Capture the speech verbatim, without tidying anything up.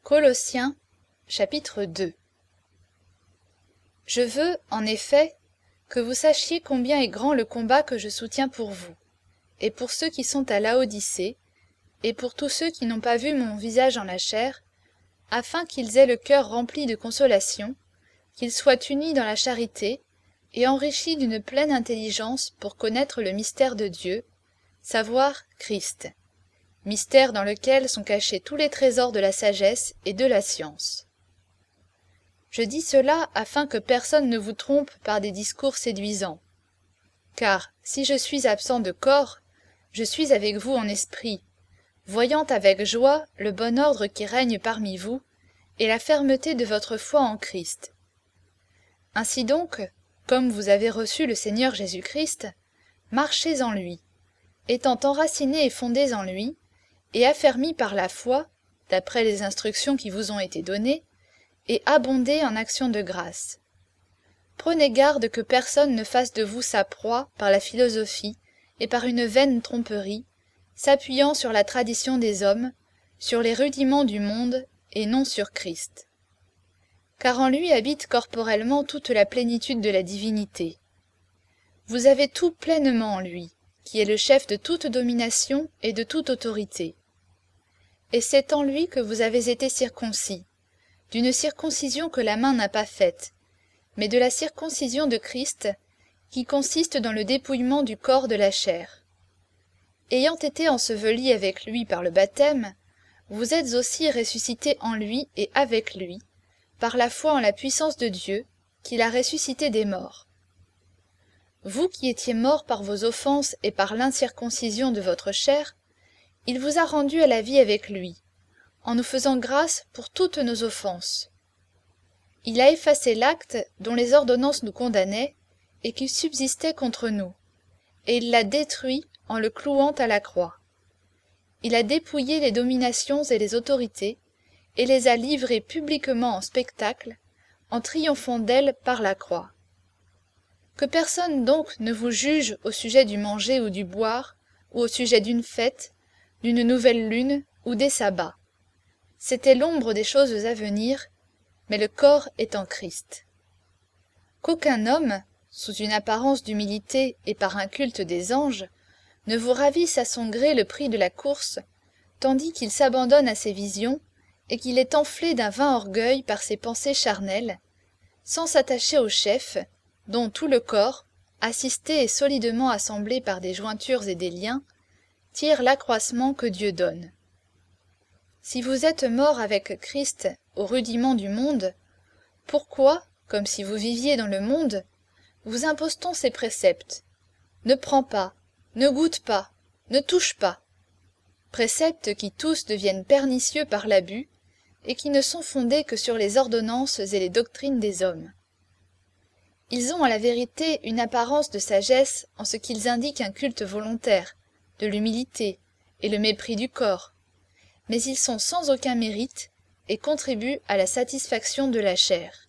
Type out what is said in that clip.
Colossiens, chapitre deux. Je veux, en effet, que vous sachiez combien est grand le combat que je soutiens pour vous, et pour ceux qui sont à Laodicée, et pour tous ceux qui n'ont pas vu mon visage en la chair, afin qu'ils aient le cœur rempli de consolation, qu'ils soient unis dans la charité, et enrichis d'une pleine intelligence pour connaître le mystère de Dieu, savoir Christ, mystère dans lequel sont cachés tous les trésors de la sagesse et de la science. Je dis cela afin que personne ne vous trompe par des discours séduisants. Car, si je suis absent de corps, je suis avec vous en esprit, voyant avec joie le bon ordre qui règne parmi vous, et la fermeté de votre foi en Christ. Ainsi donc, comme vous avez reçu le Seigneur Jésus-Christ, marchez en lui, étant enracinés et fondés en lui, et affermis par la foi, d'après les instructions qui vous ont été données, et abondez en actions de grâce. Prenez garde que personne ne fasse de vous sa proie par la philosophie et par une vaine tromperie, s'appuyant sur la tradition des hommes, sur les rudiments du monde et non sur Christ. Car en lui habite corporellement toute la plénitude de la divinité. Vous avez tout pleinement en lui, qui est le chef de toute domination et de toute autorité. Et c'est en lui que vous avez été circoncis, d'une circoncision que la main n'a pas faite, mais de la circoncision de Christ, qui consiste dans le dépouillement du corps de la chair. Ayant été ensevelis avec lui par le baptême, vous êtes aussi ressuscités en lui et avec lui, par la foi en la puissance de Dieu, qui l'a ressuscité des morts. Vous qui étiez morts par vos offenses et par l'incirconcision de votre chair, il vous a rendus à la vie avec lui, en nous faisant grâce pour toutes nos offenses. Il a effacé l'acte dont les ordonnances nous condamnaient et qui subsistait contre nous, et il l'a détruit en le clouant à la croix. Il a dépouillé les dominations et les autorités, et les a livrées publiquement en spectacle, en triomphant d'elles par la croix. Que personne donc ne vous juge au sujet du manger ou du boire, ou au sujet d'une fête, d'une nouvelle lune ou des sabbats. C'était l'ombre des choses à venir, mais le corps est en Christ. Qu'aucun homme, sous une apparence d'humilité et par un culte des anges, ne vous ravisse à son gré le prix de la course, tandis qu'il s'abandonne à ses visions et qu'il est enflé d'un vain orgueil par ses pensées charnelles, sans s'attacher au chef, dont tout le corps, assisté et solidement assemblé par des jointures et des liens, tire l'accroissement que Dieu donne. Si vous êtes morts avec Christ au rudiment du monde, pourquoi, comme si vous viviez dans le monde, vous impose-t-on ces préceptes ? Ne prends pas, ne goûte pas, ne touche pas. Préceptes qui tous deviennent pernicieux par l'abus, et qui ne sont fondés que sur les ordonnances et les doctrines des hommes. Ils ont à la vérité une apparence de sagesse en ce qu'ils indiquent un culte volontaire, de l'humilité et le mépris du corps, mais ils sont sans aucun mérite et contribuent à la satisfaction de la chair.